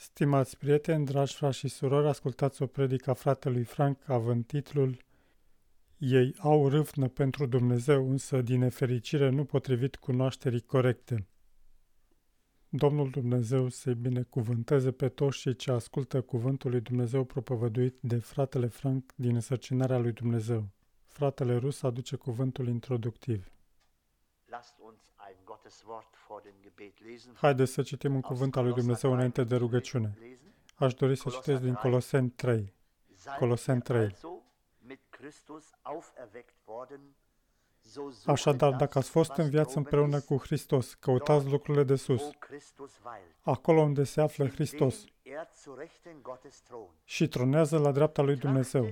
Stimați prieteni, dragi frați și surori, ascultați o predică a fratelui Frank având titlul Ei au râvnă pentru Dumnezeu, însă din nefericire nu potrivit cunoașterii corecte. Domnul Dumnezeu să-i binecuvânteze pe toți cei ce ascultă cuvântul lui Dumnezeu propovăduit de fratele Frank din însărcinarea lui Dumnezeu. Fratele rus aduce cuvântul introductiv. Haideți să citim un cuvânt al lui Dumnezeu înainte de rugăciune. Aș dori să citesc din Coloseni 3. Coloseni 3. Așadar, dacă ați fost în viață împreună cu Hristos, căutați lucrurile de sus, acolo unde se află Hristos și tronează la dreapta lui Dumnezeu.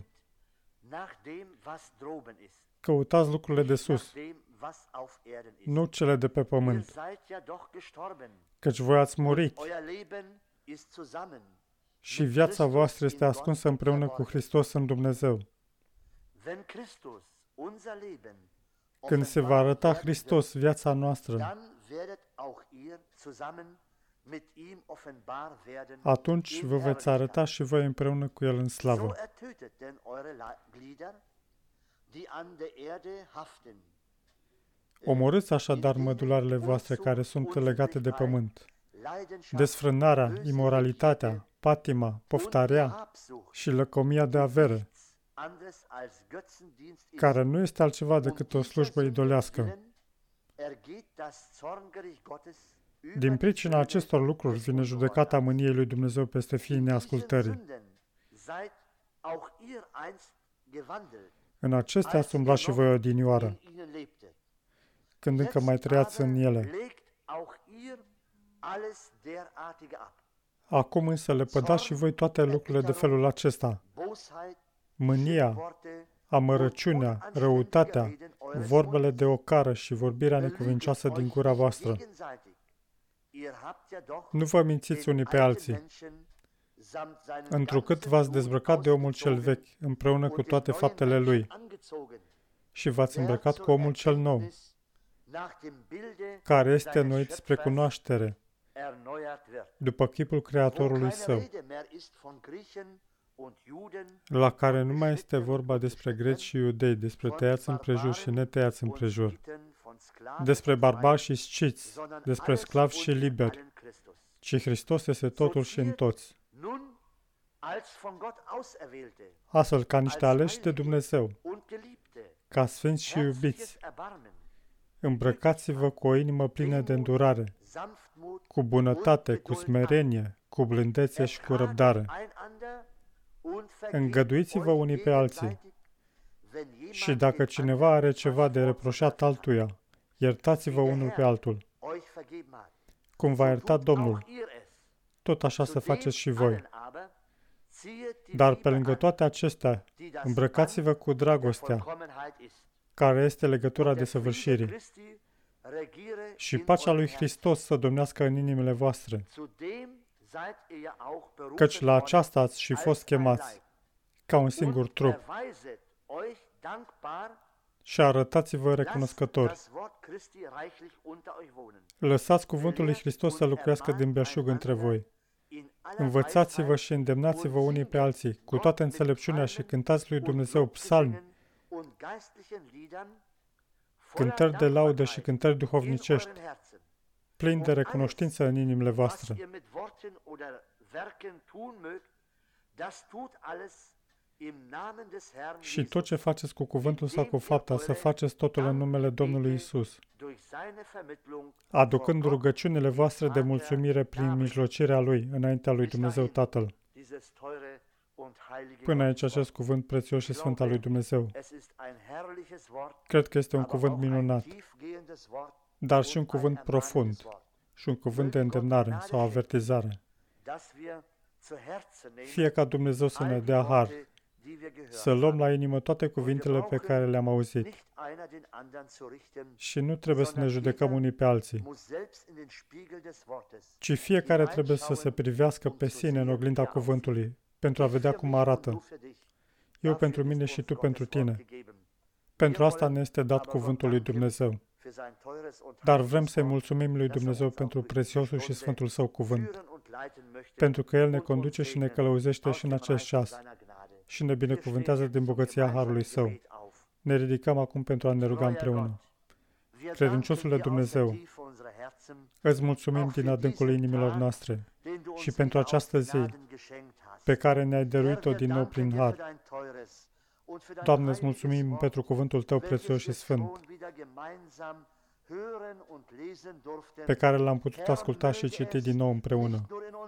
Căutați lucrurile de sus, nu cele de pe pământ, căci voi ați murit și viața voastră este ascunsă împreună cu Hristos în Dumnezeu. Când se va arăta Hristos, viața noastră, atunci vă veți arăta și voi împreună cu El în slavă. Omorâți așadar mădularele voastre care sunt legate de pământ. Desfrânarea, imoralitatea, patima, poftarea și lăcomia de avere, care nu este altceva decât o slujbă idolească. Din pricina acestor lucruri vine judecata mâniei lui Dumnezeu peste fiii neascultării. În acestea ați umblat și voi odinioară, când încă mai trăiați în ele. Acum însă lepădați și voi toate lucrurile de felul acesta: mânia, amărăciunea, răutatea, vorbele de ocară și vorbirea necuvincioasă din gura voastră. Nu vă mințiți unii pe alții, întrucât v-ați dezbrăcat de omul cel vechi, împreună cu toate faptele lui, și v-ați îmbrăcat cu omul cel nou, care este înnoit spre cunoaștere, după chipul Creatorului său, la care nu mai este vorba despre greci și iudei, despre tăiați împrejur și netăiați împrejur, despre barbari și sciți, despre sclavi și liberi, ci Hristos este totul și în toți. Astfel, ca niște aleși de Dumnezeu, ca sfinți și iubiți, îmbrăcați-vă cu o inimă plină de îndurare, cu bunătate, cu smerenie, cu blândețe și cu răbdare. Îngăduiți-vă unii pe alții și dacă cineva are ceva de reproșat altuia, iertați-vă unul pe altul. Cum v-a iertat Domnul, tot așa să faceți și voi. Dar pe lângă toate acestea, îmbrăcați-vă cu dragostea, care este legătura desăvârșirii, și pacea lui Hristos să domnească în inimile voastre, căci la aceasta ați și fost chemați, ca un singur trup, și arătați-vă recunoscători. Lăsați cuvântul lui Hristos să locuiască din belșug între voi. Învățați-vă și îndemnați-vă unii pe alții, cu toată înțelepciunea, și cântați lui Dumnezeu psalmi, cântări de laudă și cântări duhovnicești, plini de recunoștință în inimile voastre. Și tot ce faceți cu cuvântul sau cu fapta, să faceți totul în numele Domnului Isus, aducând rugăciunile voastre de mulțumire prin mijlocirea Lui, înaintea lui Dumnezeu Tatăl. Până aici acest cuvânt prețios și sfânt al lui Dumnezeu. Cred că este un cuvânt minunat, dar și un cuvânt profund și un cuvânt de îndemnare sau avertizare. Fie ca Dumnezeu să ne dea har, să luăm la inimă toate cuvintele pe care le-am auzit și nu trebuie să ne judecăm unii pe alții, ci fiecare trebuie să se privească pe sine în oglinda cuvântului pentru a vedea cum arată. Eu pentru mine și tu pentru tine. Pentru asta ne este dat cuvântul lui Dumnezeu. Dar vrem să-i mulțumim lui Dumnezeu pentru prețiosul și sfântul său cuvânt. pentru că El ne conduce și ne călăuzește și în acest ceas și ne binecuvântează din bogăția Harului Său. Ne ridicăm acum pentru a ne ruga împreună. Credinciosule Dumnezeu, îți mulțumim din adâncul inimilor noastre și pentru această zi pe care ne-ai dăruit-o din nou prin har. Doamne, îți mulțumim pentru cuvântul Tău prețios și sfânt, pe care l-am putut asculta și citi din nou împreună.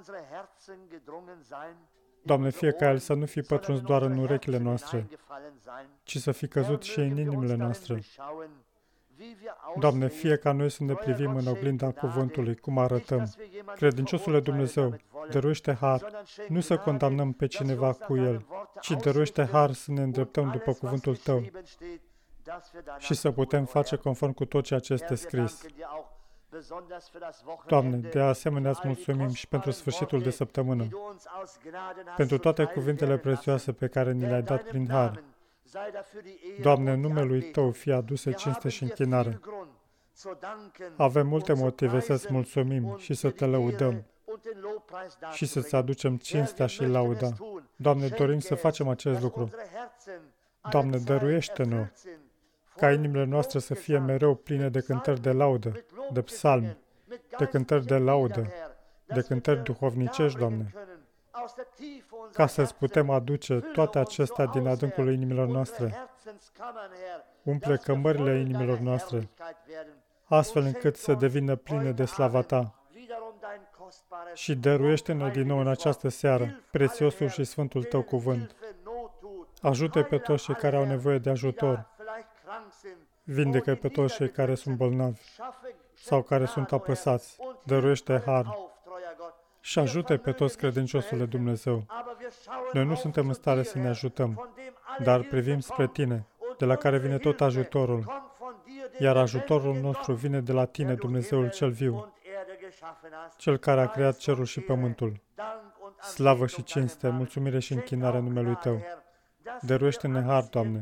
Doamne, fie ca El să nu fi pătruns doar în urechile noastre, ci să fi căzut și în inimile noastre. Doamne, fie ca noi să ne privim în oglinda cuvântului, cum arătăm. Credinciosule Dumnezeu, dăruiește har, nu să condamnăm pe cineva cu el, ci dăruiește har să ne îndreptăm după cuvântul Tău și să putem face conform cu tot ceea ce este scris. Doamne, de asemenea îți mulțumim și pentru sfârșitul de săptămână, pentru toate cuvintele prețioase pe care ni le-ai dat prin har. Doamne, în numelui Tău fie aduse cinste și închinare. Avem multe motive să-ți mulțumim și să Te lăudăm și să-ți aducem cinstea și lauda. Doamne, dorim să facem acest lucru. Doamne, dăruiește-ne ca inimile noastre să fie mereu pline de cântări de laudă, de psalmi, de cântări de laudă, de cântări duhovnicești, Doamne, ca să-ți putem aduce toate acestea din adâncul inimilor noastre. Umple cămările inimilor noastre, astfel încât să devină pline de slava Ta. Și dăruiește-ne din nou în această seară prețiosul și sfântul Tău cuvânt. Ajută pe toți cei care au nevoie de ajutor. Vindecă pe toți cei care sunt bolnavi sau care sunt apăsați. Dăruiește har. Și ajută pe toți, credinciosule Dumnezeu. Noi nu suntem în stare să ne ajutăm, dar privim spre Tine, de la care vine tot ajutorul. Iar ajutorul nostru vine de la Tine, Dumnezeul cel viu, Cel care a creat cerul și pământul. Slavă și cinste, mulțumire și închinare numelui Tău. Dăruiește-ne har, Doamne,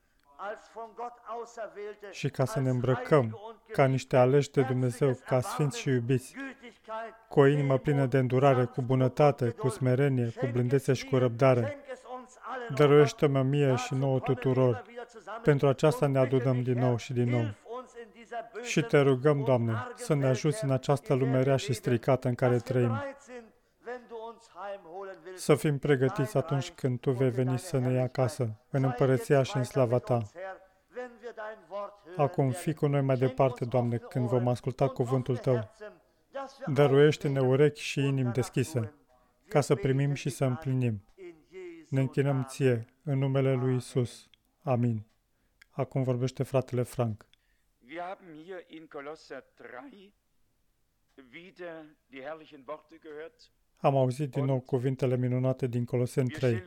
și ca să ne îmbrăcăm ca niște aleși de Dumnezeu, ca sfinți și iubiți, cu o inimă plină de îndurare, cu bunătate, cu smerenie, cu blândețe și cu răbdare. Dăruiește-mă mie și nouă tuturor. Pentru aceasta ne adunăm din nou și din nou. Și Te rugăm, Doamne, să ne ajuți în această lume rea și stricată în care trăim. Să fim pregătiți atunci când Tu vei veni să ne iei acasă, în împărăția și în slava Ta. Acum, fii cu noi mai departe, Doamne, când vom asculta cuvântul Tău. Dăruiește-ne urechi și inimi deschise, ca să primim și să împlinim. Ne închinăm Ție, în numele lui Isus. Amin. Acum vorbește fratele Frank. Wir haben hier in Kolosser 3 wieder die herrlichen Worte gehört. Am auzit din nou cuvintele minunate din Coloseni 3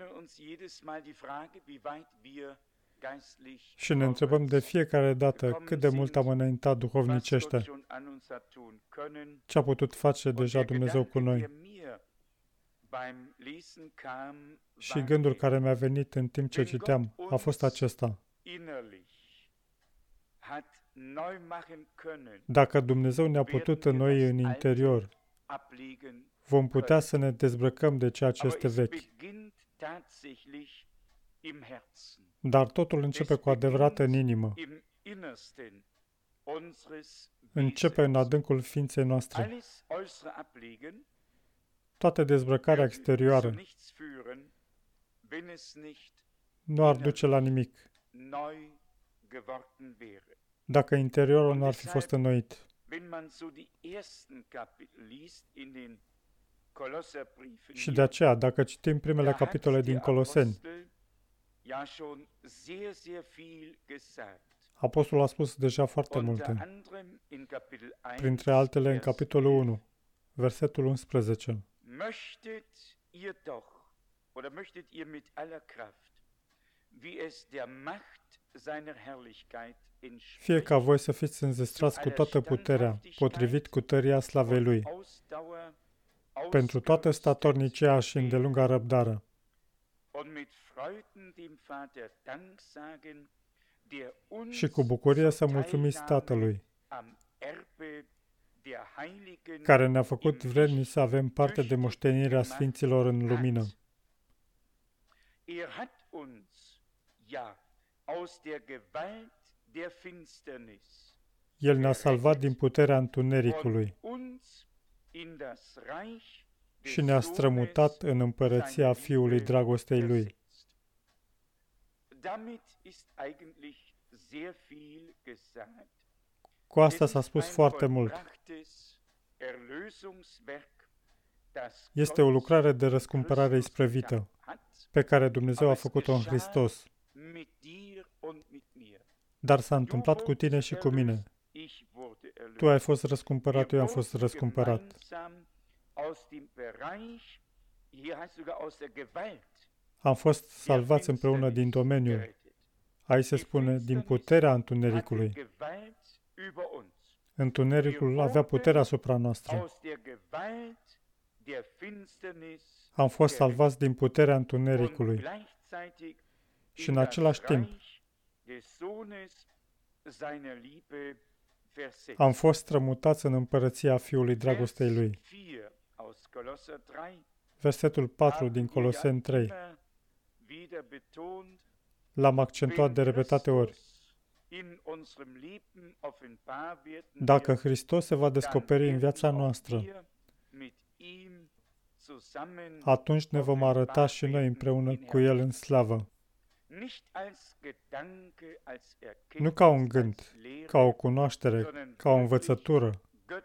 și ne întrebăm de fiecare dată cât de mult am înaintat duhovnicește. Ce a putut face deja Dumnezeu cu noi? Și gândul care mi-a venit în timp ce citeam a fost acesta. Dacă Dumnezeu ne-a putut în noi în interior, vom putea să ne dezbrăcăm de ceea ce este vechi. Dar totul începe cu adevărat în inimă. Începe în adâncul ființei noastre. Toată dezbrăcarea exterioară nu ar duce la nimic dacă interiorul nu ar fi fost înnoit. Și de aceea, dacă citim primele capitole din Coloseni, Apostolul a spus deja foarte multe, printre altele în capitolul 1, versetul 11. Fie ca voi să fiți înzestrați cu toată puterea, potrivit cu tăria slavei Lui, pentru toată statornicia și îndelunga răbdare, și cu bucurie să mulțumiți Tatălui, care ne-a făcut vrednici să avem parte de moștenirea Sfinților în lumină. El ne-a salvat din puterea întunericului și ne-a strămutat în împărăția Fiului dragostei Lui. Cu asta s-a spus foarte mult. Este o lucrare de răscumpărare isprăvită, pe care Dumnezeu a făcut-o în Hristos. Dar s-a întâmplat cu tine și cu mine. Tu ai fost răscumpărat, eu am fost răscumpărat. Am fost salvați împreună din domeniul. Aici se spune, din puterea întunericului. Întunericul avea puterea asupra noastră. Am fost salvați din puterea întunericului. Și în același timp, am fost strămutați în împărăția Fiului dragostei Lui. Versetul 4 din Coloseni 3. L-am accentuat de repetate ori. Dacă Hristos se va descoperi în viața noastră, atunci ne vom arăta și noi împreună cu El în slavă. Nu ca un gând, ca o cunoaștere, ca o învățătură,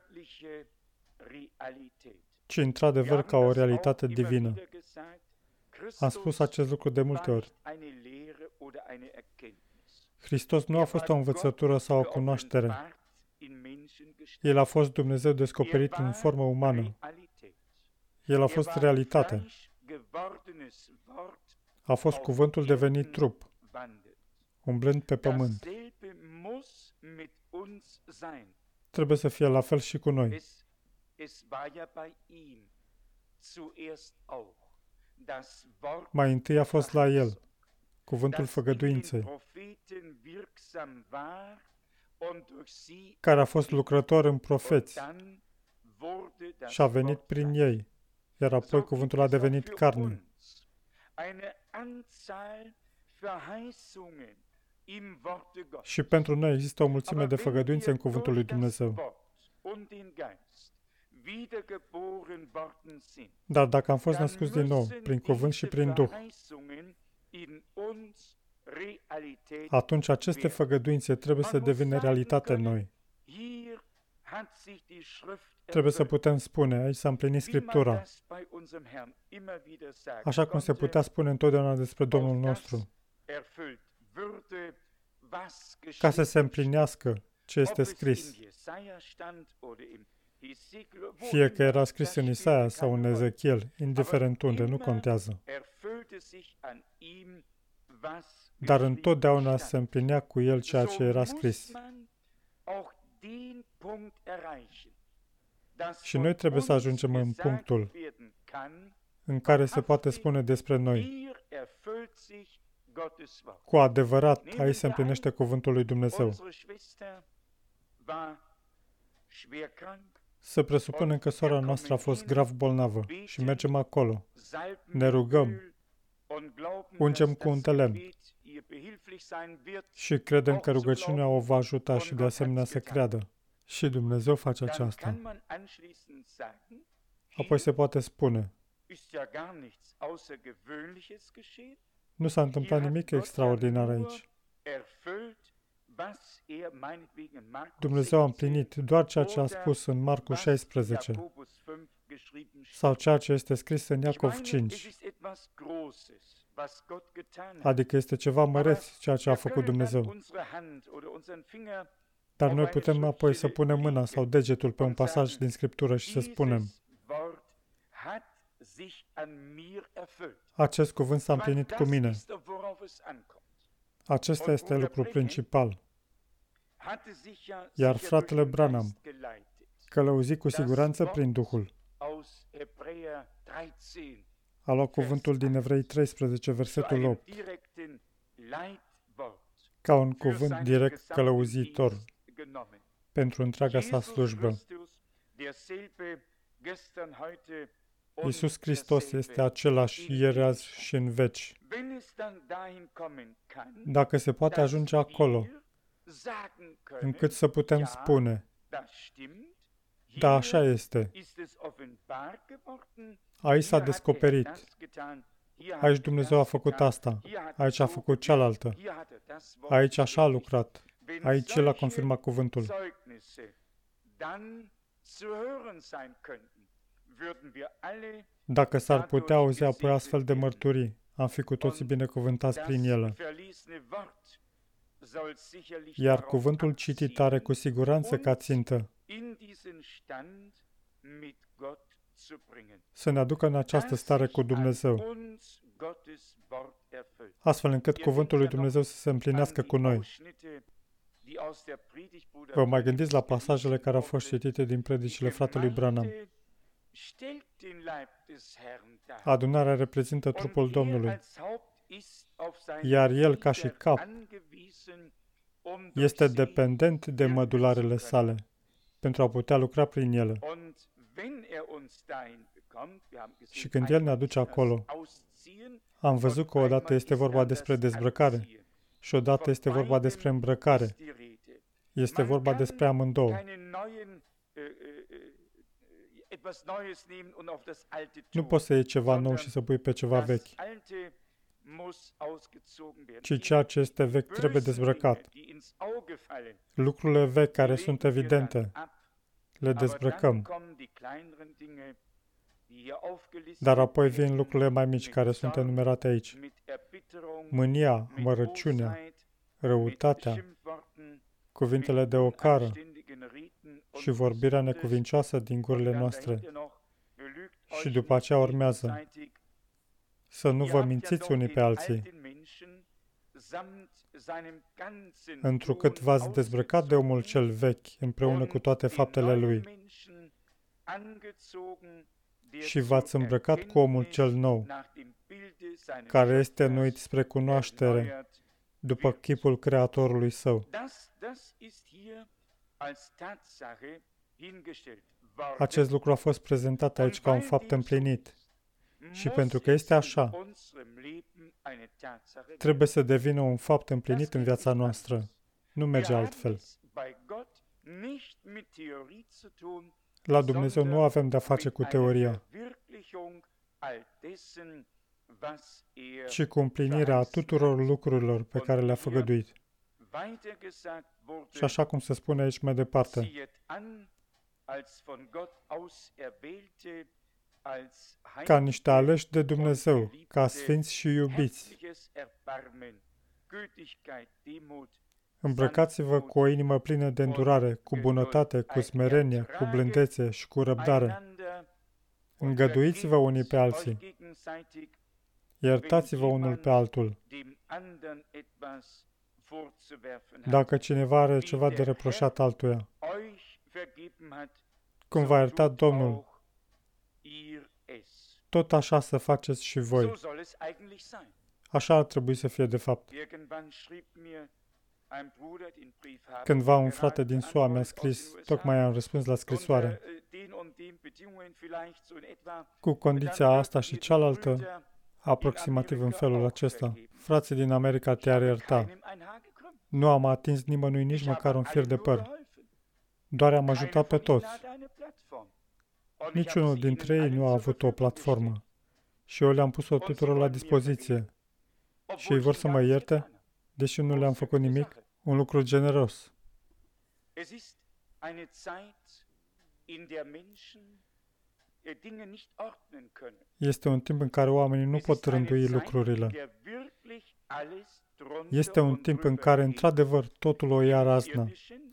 ci într-adevăr ca o realitate divină. Am spus acest lucru de multe ori. Hristos nu a fost o învățătură sau o cunoaștere. El a fost Dumnezeu descoperit în formă umană. El a fost realitate. A fost cuvântul devenit trup, umblând pe pământ. Trebuie să fie la fel și cu noi. Mai întâi a fost la El, cuvântul făgăduinței, care a fost lucrător în profeți și a venit prin ei, iar apoi cuvântul a devenit carne. Și pentru noi există o mulțime de făgăduințe în cuvântul lui Dumnezeu. Dar dacă am fost născuți din nou, prin cuvânt și prin Duh, atunci aceste făgăduințe trebuie să devină realitate în noi. Trebuie să putem spune, aici s-a împlinit Scriptura, așa cum se putea spune întotdeauna despre Domnul nostru, ca să se împlinească ce este scris. Fie că era scris în Isaia sau în Ezechiel, indiferent unde, nu contează. Dar întotdeauna se împlinea cu el ceea ce era scris. Și noi trebuie să ajungem în punctul în care se poate spune despre noi: cu adevărat, aici se împlinește cuvântul lui Dumnezeu. Să presupunem că sora noastră a fost grav bolnavă și mergem acolo. Ne rugăm, ungem cu un de lemn și credem că rugăciunea o va ajuta și de asemenea să creadă. Și Dumnezeu face aceasta. Apoi se poate spune: nu s-a întâmplat nimic extraordinar aici. Dumnezeu a împlinit doar ceea ce a spus în Marcu 16 sau ceea ce este scris în Iacov 5. Adică este ceva măreț ceea ce a făcut Dumnezeu. Dar noi putem apoi să punem mâna sau degetul pe un pasaj din Scriptură și să spunem: acest cuvânt s-a împlinit cu mine. Acesta este lucrul principal. Iar fratele Branham călăuzi cu siguranță prin Duhul. A luat cuvântul din Evrei 13, versetul 8, ca un cuvânt direct călăuzitor pentru întreaga sa slujbă. Iisus Hristos este același ieri, azi și în veci. Dacă se poate ajunge acolo, încât să putem spune, da, așa este. Aici s-a descoperit. Aici Dumnezeu a făcut asta. Aici a făcut cealaltă. Aici așa a lucrat. Aici El a confirmat cuvântul. Dacă s-ar putea auzi apoi astfel de mărturii, am fi cu toții binecuvântați prin ele. Iar cuvântul citit are cu siguranță ca țintă să ne aducă în această stare cu Dumnezeu, astfel încât cuvântul lui Dumnezeu să se împlinească cu noi. Vă mai gândiți la pasajele care au fost citite din predicile fratelui Branham. Adunarea reprezintă trupul Domnului, iar el, ca și cap, este dependent de mădularele sale pentru a putea lucra prin ele. Și când El ne aduce acolo, am văzut că odată este vorba despre dezbrăcare și odată este vorba despre îmbrăcare. Este vorba despre amândouă. Nu poți să iei ceva nou și să pui pe ceva vechi, ci ceea ce este vechi trebuie dezbrăcat. Lucrurile vechi care sunt evidente, le dezbrăcăm. Dar apoi vin lucrurile mai mici care sunt enumerate aici. Mânia, mărăciunea, răutatea, cuvintele de ocară și vorbirea necuvincioasă din gurile noastre. Și după aceea urmează: să nu vă mințiți unii pe alții, întrucât v-ați dezbrăcat de omul cel vechi împreună cu toate faptele lui și v-ați îmbrăcat cu omul cel nou, care este înnoit spre cunoaștere după chipul Creatorului Său. Acest lucru a fost prezentat aici ca un fapt împlinit. Și pentru că este așa, trebuie să devină un fapt împlinit în viața noastră. Nu merge altfel. La Dumnezeu nu avem de-a face cu teoria, ci cu împlinirea tuturor lucrurilor pe care le-a făgăduit. Și așa cum se spune aici mai departe, ca niște aleși de Dumnezeu, ca sfinți și iubiți, îmbrăcați-vă cu o inimă plină de îndurare, cu bunătate, cu smerenie, cu blândețe și cu răbdare. Îngăduiți-vă unii pe alții. Iertați-vă unul pe altul. Dacă cineva are ceva de reproșat altuia, cum v-a iertat Domnul, tot așa să faceți și voi. Așa ar trebui să fie de fapt. Cândva un frate din SUA mi-a scris, tocmai am răspuns la scrisoare, cu condiția asta și cealaltă, aproximativ în felul acesta: frații din America te-ar ierta. Nu am atins nimănui nici măcar un fir de păr. Doar am ajutat pe toți. Niciunul dintre ei nu a avut o platformă. Și eu le-am pus-o tuturor la dispoziție. Și ei vor să mă ierte, deși nu le-am făcut nimic? Un lucru generos. Este un timp în care oamenii nu pot rândui lucrurile. Este un timp în care, într-adevăr, totul o ia raznă,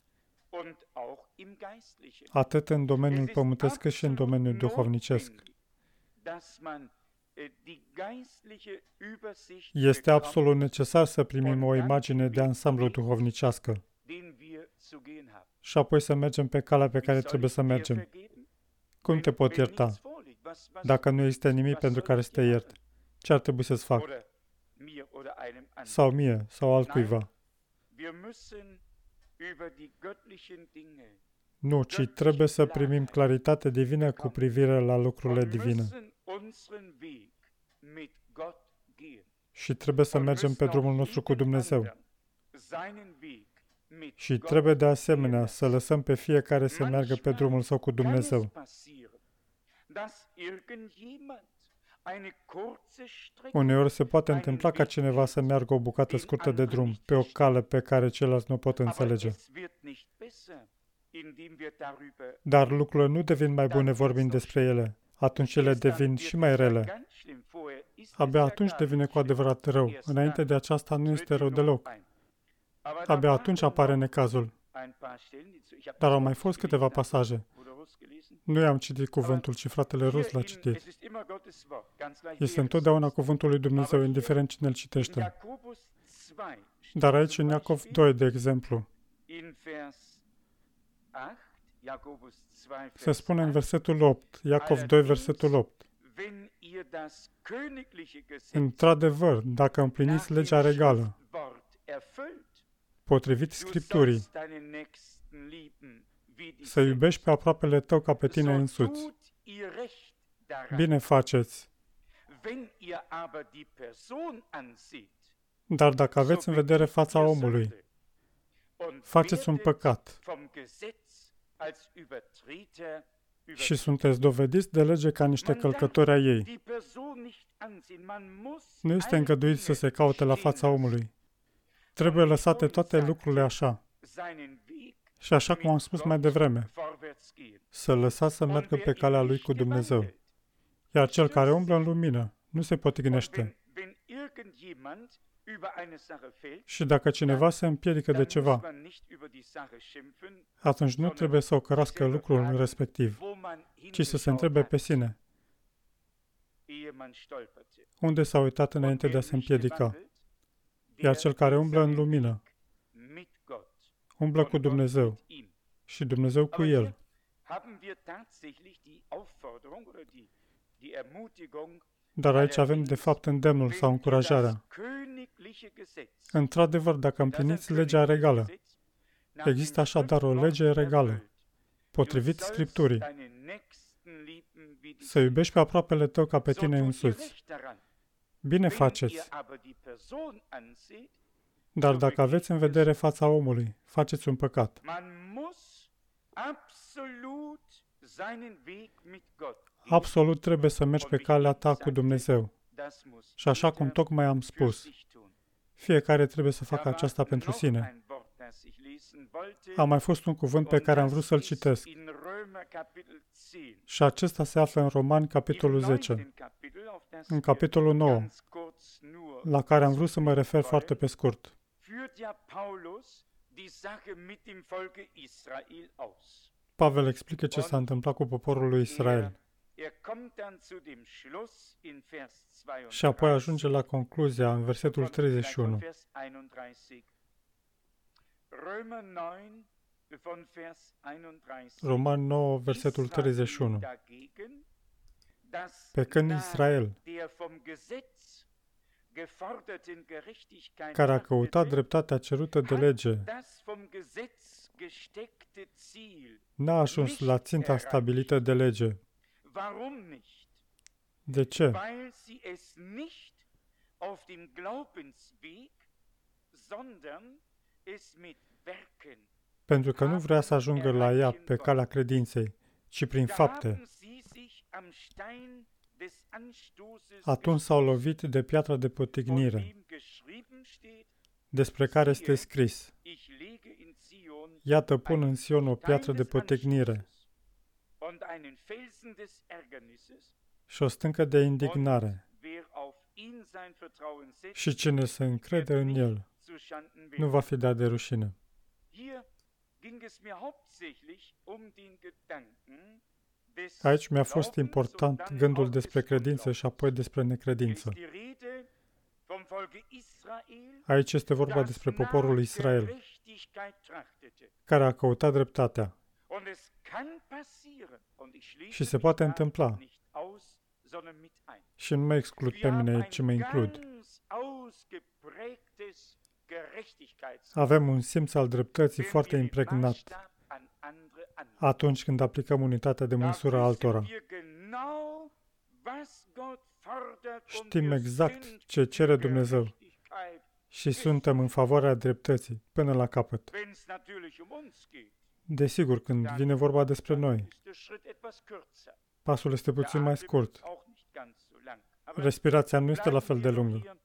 atât în domeniul pământesc cât și în domeniul duhovnicesc. Este absolut necesar să primim o imagine de ansamblu duhovnicească și apoi să mergem pe calea pe care trebuie să mergem. Cum te pot ierta? Dacă nu există nimic pentru care să te iert, ce ar trebui să-ți fac? Sau mie, sau altcuiva. Nu, ci trebuie să primim claritate divină cu privire la lucrurile divine. Și trebuie să mergem pe drumul nostru cu Dumnezeu. Și trebuie de asemenea să lăsăm pe fiecare să meargă pe drumul său cu Dumnezeu. Uneori se poate întâmpla ca cineva să meargă o bucată scurtă de drum, pe o cale pe care ceilalți nu pot înțelege. Dar lucrurile nu devin mai bune vorbind despre ele. Atunci ele devin și mai rele. Abia atunci devine cu adevărat rău. Înainte de aceasta nu este rău deloc. Abia atunci apare necazul. Dar au mai fost câteva pasaje. Nu i-am citit cuvântul, ci fratele Rus l-a citit. Este întotdeauna cuvântul lui Dumnezeu, indiferent cine îl citește. Dar aici în Iacov 2, de exemplu, se spune în versetul 8, Iacov 2, versetul 8, într-adevăr, dacă împliniți legea regală, potrivit Scripturii, să iubești pe aproapele tău ca pe tine însuți. Bine faceți. Dar dacă aveți în vedere fața omului, faceți un păcat și sunteți dovediți de lege ca niște călcători ai ei. Nu este îngăduit să se caute la fața omului. Trebuie lăsate toate lucrurile așa. Și așa cum am spus mai devreme, să lăsați să meargă pe calea lui cu Dumnezeu. Iar cel care umblă în lumină nu se potignește. Și dacă cineva se împiedică de ceva, atunci nu trebuie să ocărască lucrul respectiv, ci să se întrebe pe sine. Unde s-a uitat înainte de a se împiedica? Iar cel care umblă în lumină, umblă cu Dumnezeu și Dumnezeu cu el. Dar aici avem de fapt îndemnul sau încurajarea. Într-adevăr, dacă împliniți legea regală, există așadar o lege regală, potrivit Scripturii, să iubești pe aproapele tău ca pe tine însuți. Bine faceți. Dar dacă aveți în vedere fața omului, faceți un păcat. Absolut trebuie să mergi pe calea ta cu Dumnezeu. Și așa cum tocmai am spus, fiecare trebuie să facă aceasta pentru sine. A mai fost un cuvânt pe care am vrut să-l citesc. Și acesta se află în Romani, capitolul 10. În capitolul 9, la care am vrut să mă refer foarte pe scurt. Pavel explică ce s-a întâmplat cu poporul lui Israel. Și apoi ajunge la concluzia în versetul 31. Romani 9, versetul 31. Pe când Israel, care a căutat dreptatea cerută de lege, n-a ajuns la ținta stabilită de lege. De ce? Pentru că nu vrea să ajungă la ea pe calea credinței, ci prin fapte. Atunci s-au lovit de piatra de potignire, despre care este scris: Iată, pun în Sion o piatră de potignire și o stâncă de indignare. Și cine se încrede în el nu va fi dat de rușine. Aici mi-a fost important gândul despre credință și apoi despre necredință. Aici este vorba despre poporul Israel, care a căutat dreptatea. Și se poate întâmpla, și nu mă exclud pe mine, ci mă includ. Avem un simț al dreptății foarte impregnat. atunci când aplicăm unitatea de măsură altora. Știm exact ce cere Dumnezeu și suntem în favoarea dreptății până la capăt. Desigur, când vine vorba despre noi, pasul este puțin mai scurt. Respirația nu este la fel de lungă.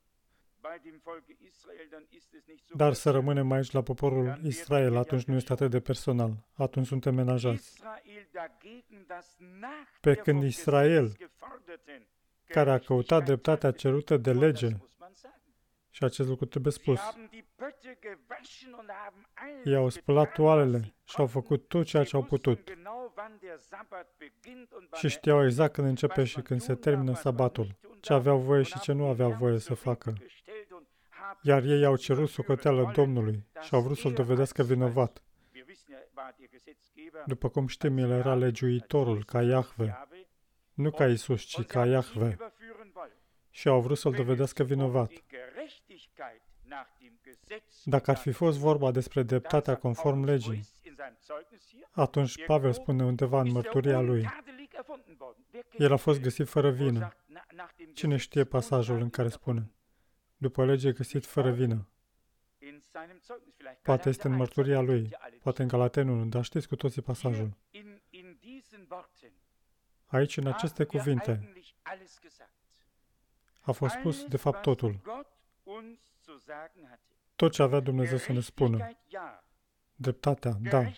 Dar să rămânem aici la poporul Israel, atunci nu este atât de personal. Atunci suntem menajați. Pe când Israel, care a căutat dreptatea cerută de lege, și acest lucru trebuie spus, ei au spălat toalele și au făcut tot ceea ce au putut. Și știau exact când începe și când se termină sabatul, ce aveau voie și ce nu aveau voie să facă. Iar ei au cerut socoteală Domnului și au vrut să-L dovedească vinovat. După cum știm, El era legiuitorul ca Iahve, nu ca Isus, ci ca Iahve. Și au vrut să-L dovedească vinovat. Dacă ar fi fost vorba despre dreptatea conform legii, atunci Pavel spune undeva în mărturia lui, el a fost găsit fără vină. Cine știe pasajul în care spune, după lege găsit fără vină? Poate este în mărturia lui, poate în Galateni 1, dar știți cu toții pasajul. Aici, în aceste cuvinte, a fost spus, de fapt, totul. Tot ce avea Dumnezeu să ne spună. Dreptatea, da.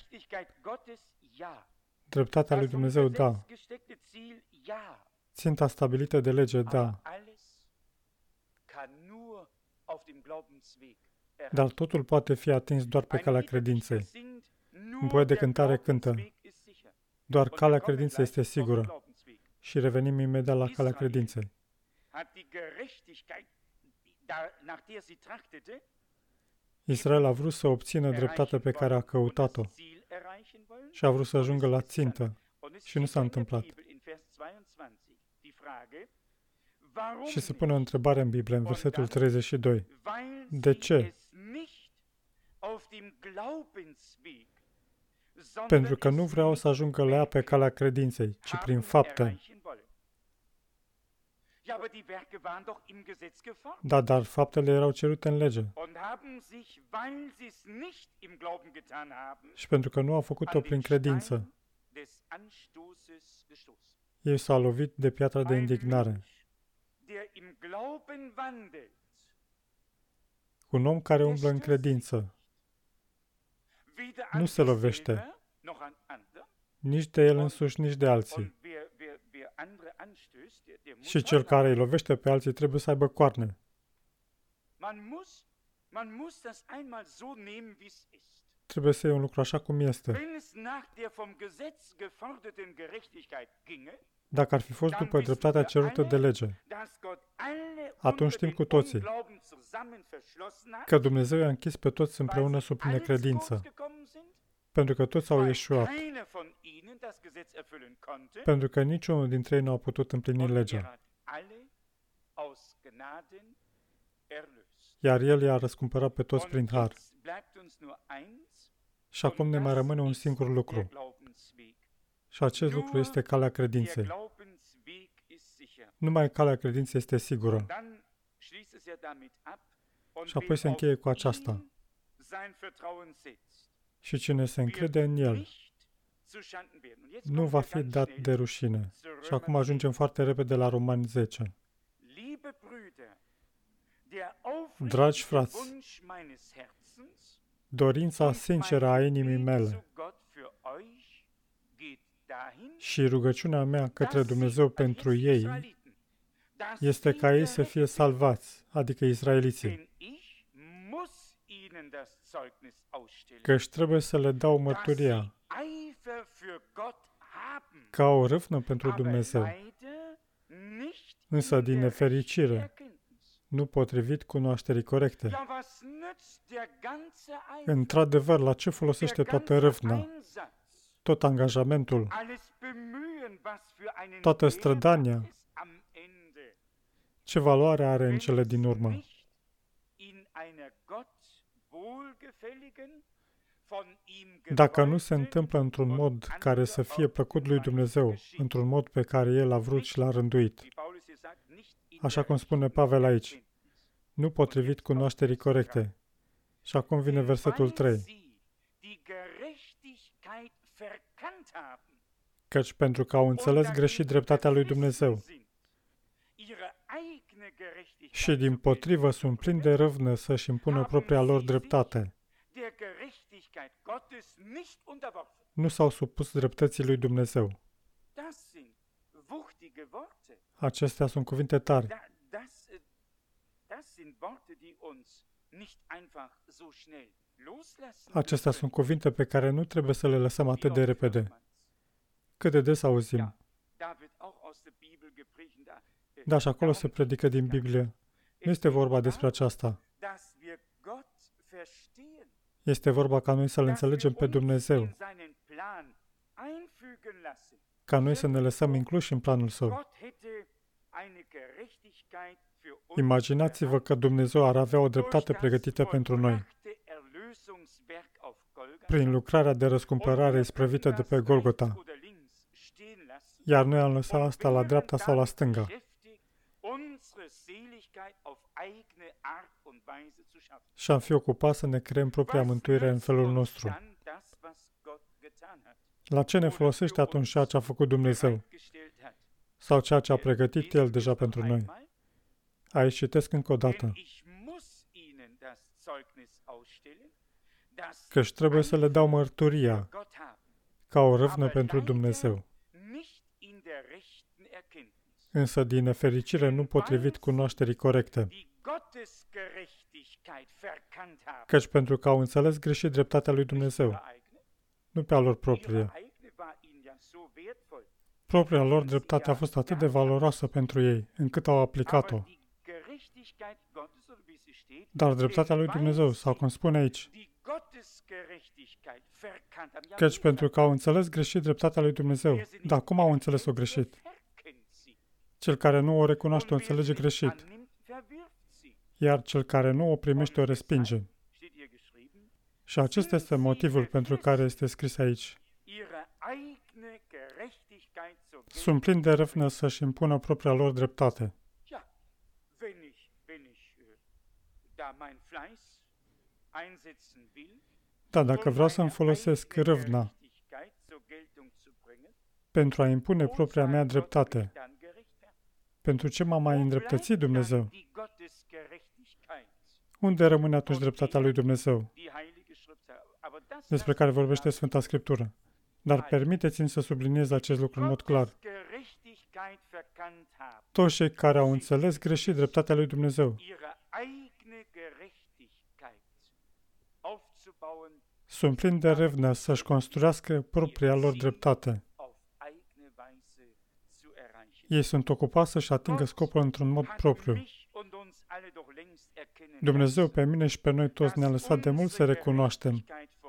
Dreptatea lui Dumnezeu, da. Ținta stabilită de lege, da. Dar totul poate fi atins doar pe calea credinței. Un poet de cântare cântă, doar calea credinței este sigură. Și revenim imediat la calea credinței. Israel a vrut să obțină dreptatea pe care a căutat-o și a vrut să ajungă la țintă și nu s-a întâmplat. Și se pune o întrebare în Biblie, în versetul 32. De ce? Pentru că nu vreau să ajungă la ea pe calea credinței, ci prin fapte. Da, dar faptele erau cerute în lege. Și pentru că nu au făcut-o prin credință, ei s-au lovit de piatra de indignare. Un om care umblă în credință nu se lovește nici de el însuși, nici de alții. Și cel care îi lovește pe alții trebuie să aibă coarne. Trebuie să iei un lucru așa cum este. Dacă ar fi fost după dreptatea cerută de lege, atunci știm cu toții că Dumnezeu i-a închis pe toți împreună sub necredință, pentru că toți au ieșuat, pentru că niciunul dintre ei nu a putut împlini legea. Iar El i-a răscumpărat pe toți prin har. Și acum ne mai rămâne un singur lucru. Și acest lucru este calea credinței. Numai calea credinței este sigură. Și apoi se încheie cu aceasta. Și cine se încrede în El nu va fi dat de rușine. Și acum ajungem foarte repede la Romani 10. Dragi frați, dorința sinceră a inimii mele și rugăciunea mea către Dumnezeu pentru ei este ca ei să fie salvați, adică israeliții. Căci trebuie să le dau mărturia că au râvnă pentru Dumnezeu, însă din nefericire, nu potrivit cunoașterii corecte. Într-adevăr, la ce folosește toată râvna, tot angajamentul, toată strădania? Ce valoare are în cele din urmă? Dacă nu se întâmplă într-un mod care să fie plăcut lui Dumnezeu, într-un mod pe care El a vrut și l-a rânduit, așa cum spune Pavel aici, nu potrivit cunoașterii corecte. Și acum vine versetul 3. Căci pentru că au înțeles greșit dreptatea lui Dumnezeu și dimpotrivă sunt plini de râvnă să-și impună propria lor dreptate, nu s-au supus dreptății lui Dumnezeu. Acestea sunt cuvinte tari. Acestea sunt cuvinte pe care nu trebuie să le lăsăm atât de repede. Cât de des auzim. Da, și acolo se predică din Biblie. Nu este vorba despre aceasta. Este vorba ca noi să-L înțelegem pe Dumnezeu, ca noi să ne lăsăm incluși în planul Său. Imaginați-vă că Dumnezeu ar avea o dreptate pregătită pentru noi, prin lucrarea de răscumpărare isprăvită de pe Golgota, iar noi am lăsat asta la dreapta sau la stânga. Și am fi ocupat să ne creăm propria mântuire în felul nostru. La ce ne folosește atunci ceea ce a făcut Dumnezeu? Sau ceea ce a pregătit El deja pentru noi? Aici citesc încă o dată. Căci trebuie să le dau mărturia ca o râvnă pentru Dumnezeu. Însă din nefericire nu potrivit cunoașterii corecte. Căci pentru că au înțeles greșit dreptatea lui Dumnezeu, nu pe a lor proprie. Propria lor dreptate a fost atât de valoroasă pentru ei, încât au aplicat-o. Dar dreptatea lui Dumnezeu, sau cum spune aici, căci pentru că au înțeles greșit dreptatea lui Dumnezeu, dar cum au înțeles-o greșit? Cel care nu o recunoaște o înțelege greșit, iar cel care nu o primește o respinge. Și acesta este motivul pentru care este scris aici. Sunt plini de râvnă să-și impună propria lor dreptate. Da, dacă vreau să-mi folosesc râvna pentru a impune propria mea dreptate, pentru ce m-a mai îndreptățit Dumnezeu? Unde rămâne atunci dreptatea lui Dumnezeu, despre care vorbește Sfânta Scriptură? Dar permiteți-mi să subliniez acest lucru în mod clar. Toți cei care au înțeles greșit dreptatea lui Dumnezeu sunt plini de râvnă să-și construiască propria lor dreptate. Ei sunt ocupați să-și atingă scopul într-un mod propriu. Dumnezeu pe mine și pe noi toți ne-a lăsat de mult să recunoaștem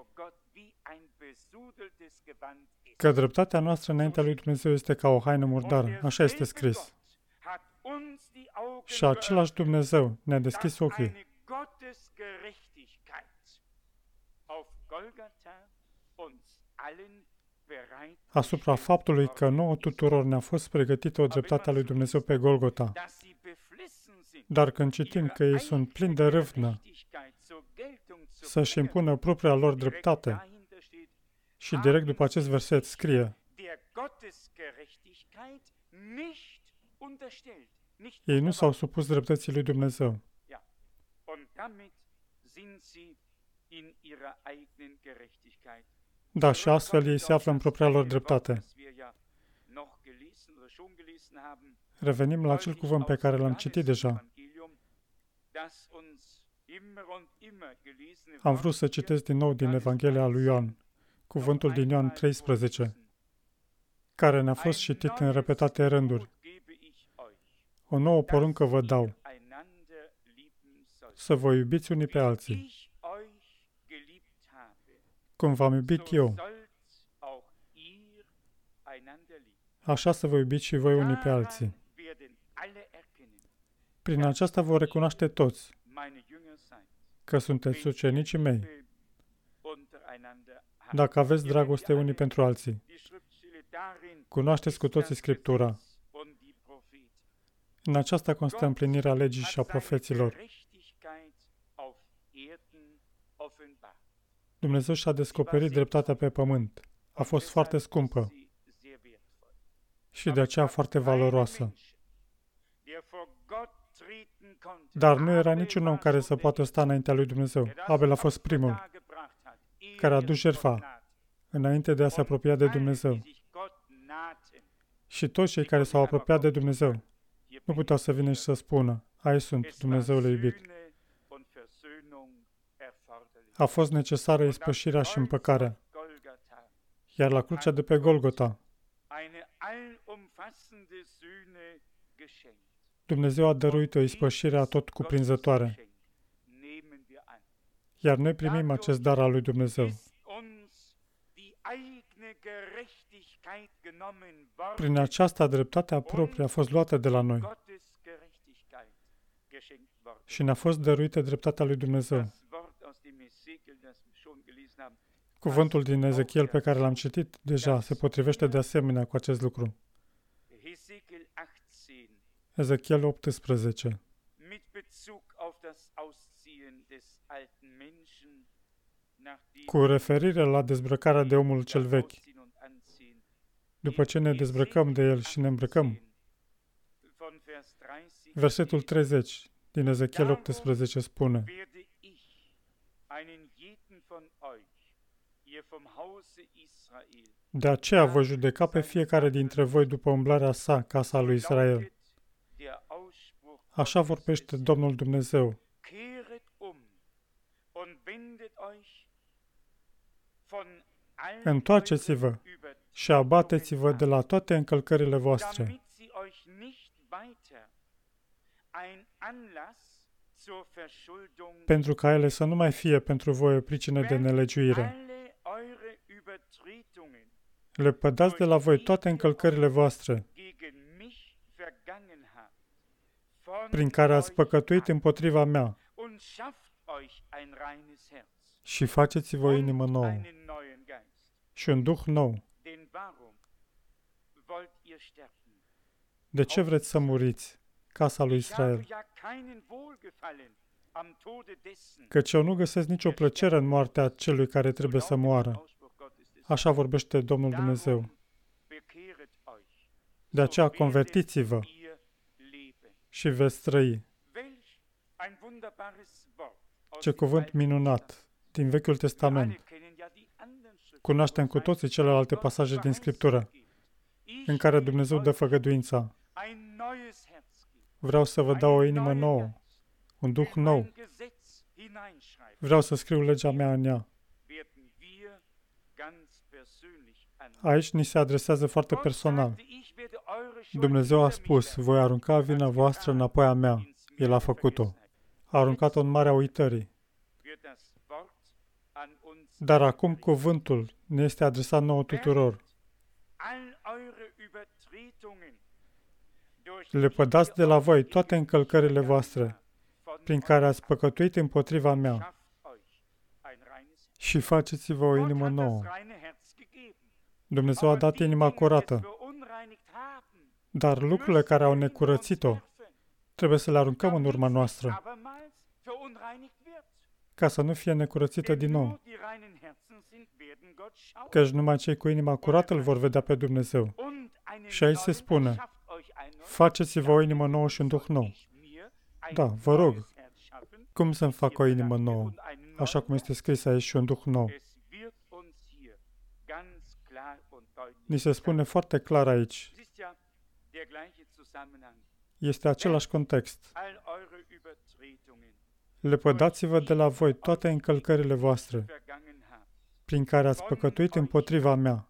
că dreptatea noastră înaintea lui Dumnezeu este ca o haină murdară. Așa este scris. Și același Dumnezeu ne-a deschis ochii asupra faptului că nouă tuturor ne-a fost pregătită o dreptate a lui Dumnezeu pe Golgota. Dar când citim că ei sunt plini de râvnă să-și impună propria lor dreptate, și direct după acest verset scrie: ei nu s-au supus dreptății lui Dumnezeu. Da, și astfel ei se află în propria lor dreptate. Revenim la acel cuvânt pe care l-am citit deja. Am vrut să citesc din nou din Evanghelia lui Ioan, cuvântul din Ioan 13, care ne-a fost citit în repetate rânduri. O nouă poruncă vă dau, să vă iubiți unii pe alții, cum v-am iubit eu. Așa să vă iubiți și voi unii pe alții. Prin aceasta vor recunoaște toți că sunteți ucenicii mei, dacă aveți dragoste unii pentru alții. Cunoașteți cu toții Scriptura. În aceasta constă împlinirea legii și a profeților. Dumnezeu și-a descoperit dreptatea pe pământ. A fost foarte scumpă și de aceea foarte valoroasă. Dar nu era niciun om care să poată sta înaintea lui Dumnezeu. Abel a fost primul care a dus jertfa înainte de a se apropia de Dumnezeu. Și toți cei care s-au apropiat de Dumnezeu nu puteau să vină și să spună: aici sunt, Dumnezeule iubit. A fost necesară ispășirea și împăcarea. Iar la crucea de pe Golgota, Dumnezeu a dăruit o ispășire atotcuprinzătoare. Iar noi primim acest dar al lui Dumnezeu. Prin aceasta, dreptatea proprie a fost luată de la noi și ne-a fost dăruită dreptatea lui Dumnezeu. Cuvântul din Ezechiel pe care l-am citit deja se potrivește de asemenea cu acest lucru. Ezechiel 18. Cu referire la dezbrăcarea de omul cel vechi. După ce ne dezbrăcăm de el și ne îmbrăcăm. Versetul 30 din Ezechiel 18 spune: de aceea voi judeca pe fiecare dintre voi după umblarea sa, casa lui Israel. Așa vorbește Domnul Dumnezeu. Întoarceți-vă și abateți-vă de la toate încălcările voastre, pentru ca ele să nu mai fie pentru voi o pricină de nelegiuire. Lepădați de la voi toate încălcările voastre, prin care ați păcătuit împotriva mea, și faceți-vă o inimă nouă și un duh nou. De ce vreți să muriți, casa lui Israel? Căci eu nu găsesc nicio plăcere în moartea celui care trebuie să moară. Așa vorbește Domnul Dumnezeu. De aceea convertiți-vă și veți trăi. Ce cuvânt minunat din Vechiul Testament. Cunoaștem cu toții celelalte pasaje din Scriptură în care Dumnezeu dă făgăduința: vreau să vă dau o inimă nouă, un duh nou. Vreau să scriu legea mea în ea. Aici ni se adresează foarte personal. Dumnezeu a spus: voi arunca vina voastră înapoi a mea. El a făcut-o. A aruncat-o în marea uitării. Dar acum cuvântul ne este adresat nouă tuturor. Lepădați de la voi toate încălcările voastre, prin care ați păcătuit împotriva mea, și faceți-vă o inimă nouă. Dumnezeu a dat inima curată, dar lucrurile care au necurățit-o trebuie să le aruncăm în urma noastră, ca să nu fie necurățită din nou. Căci numai cei cu inima curată îl vor vedea pe Dumnezeu. Și aici se spune: faceți-vă o inimă nouă și un duh nou. Da, vă rog, cum să-mi fac o inimă nouă? Așa cum este scris aici, și un duh nou. Ni se spune foarte clar aici. Este același context. Lepădați-vă de la voi toate încălcările voastre, prin care ați păcătuit împotriva mea,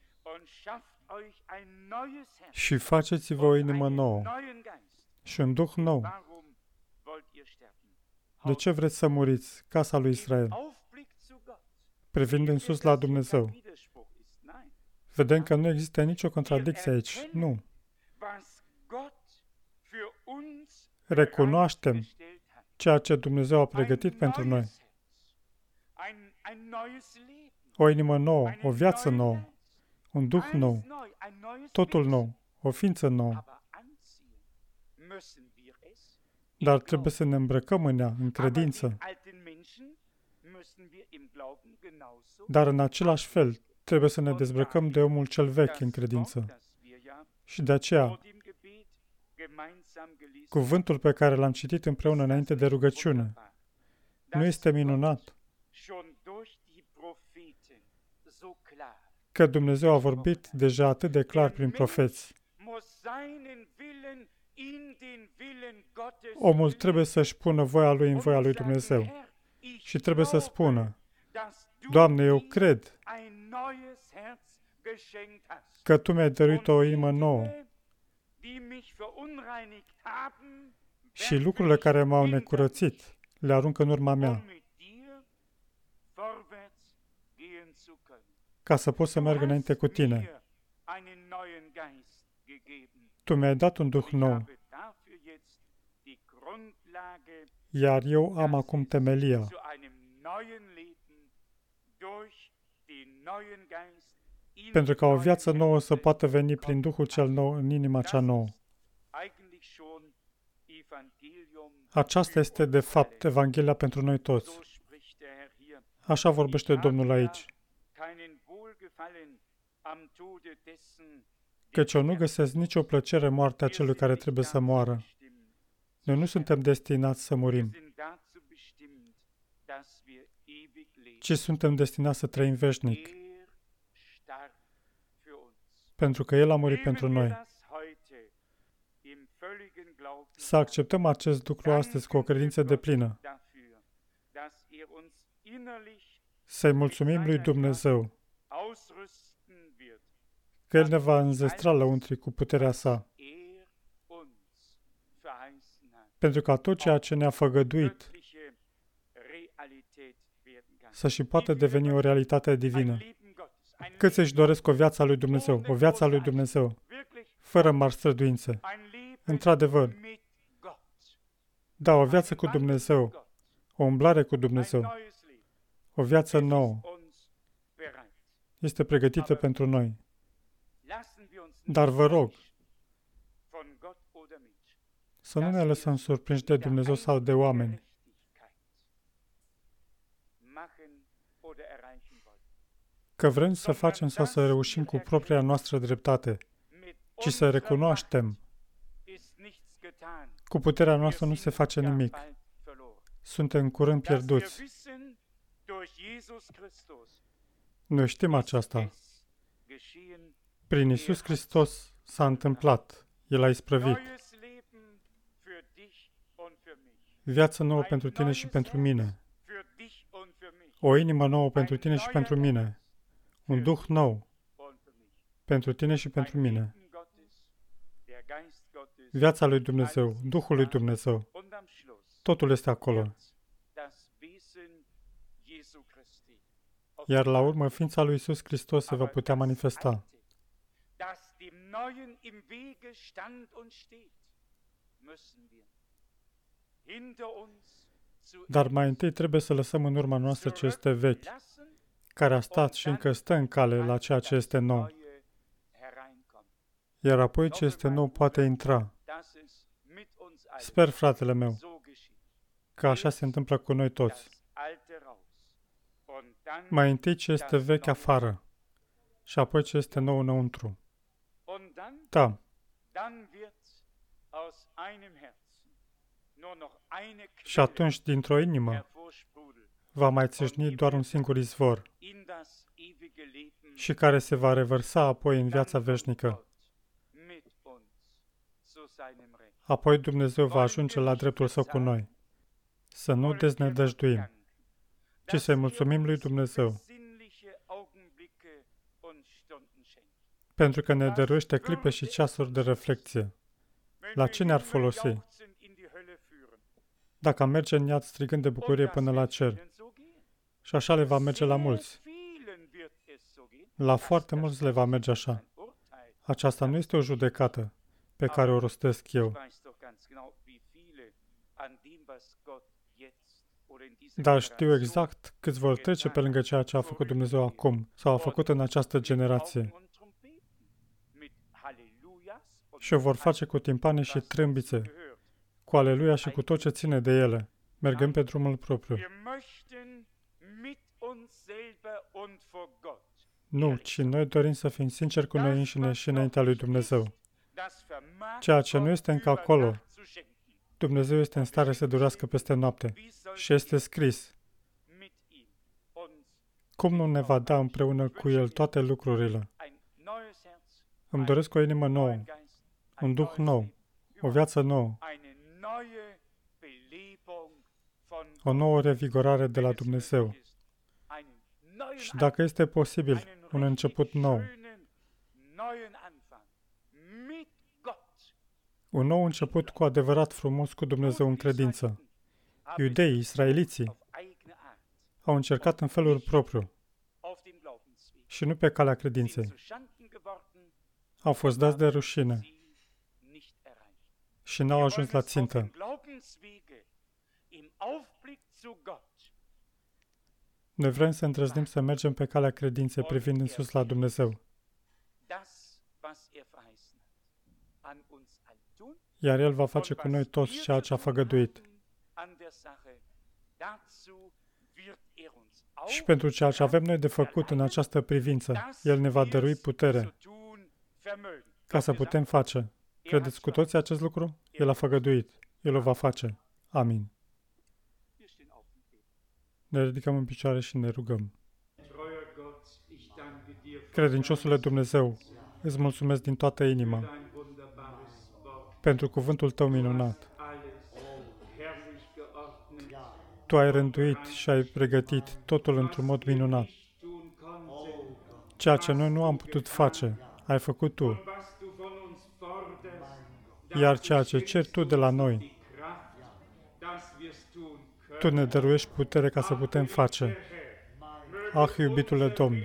și faceți-vă o inimă nouă și un duh nou. De ce vreți să muriți, casa lui Israel? Privind în sus la Dumnezeu, vedem că nu există nicio contradicție aici. Nu. Recunoaștem ceea ce Dumnezeu a pregătit pentru noi. O inimă nouă, o viață nouă, un duh nou, totul nou, o ființă nouă. Dar trebuie să ne îmbrăcăm în ea, în credință. Dar în același fel, trebuie să ne dezbrăcăm de omul cel vechi în credință. Și de aceea, cuvântul pe care l-am citit împreună înainte de rugăciune, nu este minunat că Dumnezeu a vorbit deja atât de clar prin profeți. Omul trebuie să-și pună voia lui în voia lui Dumnezeu și trebuie să spună: Doamne, eu cred că Tu mi-ai dăruit o inimă nouă și lucrurile care m-au necurățit le arunc în urma mea, ca să pot să merg înainte cu Tine. Tu mi-ai dat un duh nou, iar eu am acum temelia pentru ca o viață nouă să poată veni prin Duhul cel nou în inima cea nouă. Aceasta este, de fapt, Evanghelia pentru noi toți. Așa vorbește Domnul aici. Căci eu nu găsesc nicio plăcere moartea celui care trebuie să moară. Noi nu suntem destinați să murim, ci suntem destinați să trăim veșnic, pentru că El a murit pentru noi. Să acceptăm acest lucru astăzi cu o credință deplină. Să-i mulțumim lui Dumnezeu că El ne va înzestra lăuntri cu puterea sa, pentru ca tot ceea ce ne-a făgăduit să și poată deveni o realitate divină. Câți își doresc o viață a lui Dumnezeu, o viață a lui Dumnezeu, fără mari străduințe. Într-adevăr, da, o viață cu Dumnezeu, o umblare cu Dumnezeu, o viață nouă este pregătită pentru noi. Dar vă rog să nu ne lăsăm surprinși de Dumnezeu sau de oameni, că vrem să facem sau să reușim cu propria noastră dreptate, ci să recunoaștem: cu puterea noastră nu se face nimic. Suntem curând pierduți. Noi știm aceasta. Prin Iisus Hristos s-a întâmplat. El a isprăvit. Viață nouă pentru tine și pentru mine. O inimă nouă pentru tine și pentru mine. Un duh nou pentru tine și pentru mine. Viața lui Dumnezeu, Duhul lui Dumnezeu. Totul este acolo. Iar la urmă, ființa lui Iisus Hristos se va putea manifesta. Dar mai întâi trebuie să lăsăm în urma noastră ce este vechi, care a stat și încă stă în cale la ceea ce este nou. Iar apoi ce este nou poate intra. Sper, fratele meu, că așa se întâmplă cu noi toți. Mai întâi ce este vechi afară și apoi ce este nou înăuntru. Da. Și atunci, dintr-o inimă, va mai țâșni doar un singur izvor și care se va revărsa apoi în viața veșnică. Apoi Dumnezeu va ajunge la dreptul Său cu noi. Să nu deznădăjduim, ci să-i mulțumim lui Dumnezeu, pentru că ne dăruiește clipe și ceasuri de reflecție. La ce ne-ar folosi dacă am merge în iad strigând de bucurie până la cer? Și așa le va merge la mulți. La foarte mulți le va merge așa. Aceasta nu este o judecată pe care o rostesc eu. Dar știu exact câți vor trece pe lângă ceea ce a făcut Dumnezeu acum sau a făcut în această generație. Și o vor face cu timpane și trâmbițe, cu aleluia și cu tot ce ține de ele, mergând pe drumul propriu. Nu, ci noi dorim să fim sinceri cu noi înșine și înaintea lui Dumnezeu. Ceea ce nu este încă acolo, Dumnezeu este în stare să durească peste noapte. Și este scris: cum nu ne va da împreună cu El toate lucrurile? Îmi doresc o inimă nouă, un duh nou, o viață nouă, o nouă revigorare de la Dumnezeu. Și dacă este posibil, un început nou. Un nou început cu adevărat frumos cu Dumnezeu în credință. Iudeii, israeliții, au încercat în felul propriu și nu pe calea credinței. Au fost dați de rușine și n-au ajuns la țintă. Noi vrem să îndrăznim să mergem pe calea credinței privind în sus la Dumnezeu. Iar El va face cu noi toți ceea ce a făgăduit. Și pentru ceea ce avem noi de făcut în această privință, El ne va dărui putere ca să putem face. Credeți cu toții acest lucru? El a făgăduit. El o va face. Amin. Ne ridicăm în picioare și ne rugăm. Credinciosule Dumnezeu, îți mulțumesc din toată inima pentru cuvântul Tău minunat. Tu ai rânduit și ai pregătit totul într-un mod minunat. Ceea ce noi nu am putut face, ai făcut Tu. Iar ceea ce ceri Tu de la noi, Tu ne dăruiești putere ca să putem face. Ah, iubitule Domn,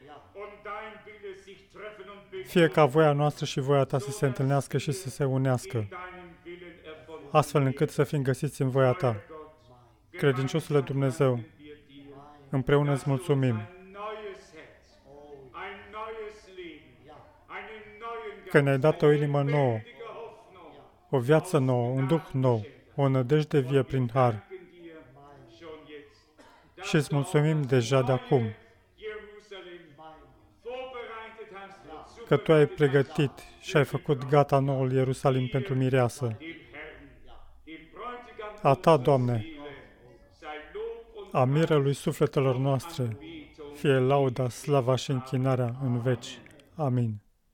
fie ca voia noastră și voia Ta să se întâlnească și să se unească, astfel încât să fim găsiți în voia Ta. Credinciosule Dumnezeu, împreună îți mulțumim că ne-ai dat o inimă nouă, o viață nouă, un duh nou, o nădejde vie prin har. Și îți mulțumim deja de acum că Tu ai pregătit și ai făcut gata noul Ierusalim pentru mireasă. A Ta, Doamne, a mirelui sufletelor noastre, fie lauda, slava și închinarea în veci. Amin.